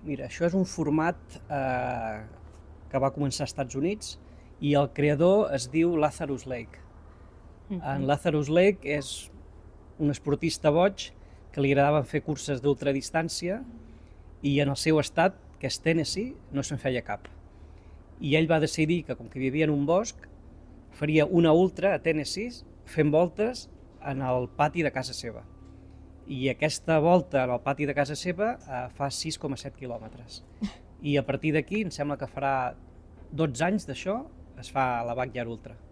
Mira, això és un format que va començar als Estats Units i el creador es diu Lazarus Lake. En Lazarus Lake és un esportista boig que li agradava fer curses d'ultradistància i en el seu estat, que és Tennessee, no se'n feia cap. I ell va decidir que, com que vivia en un bosc, faria una ultra a Tennessee fent voltes en el pati de casa seva. I aquesta volta en el pati de casa seva fa 6,7 quilòmetres. I a partir d'aquí, em sembla que farà 12 anys d'això, es fa la Backyard Ultra.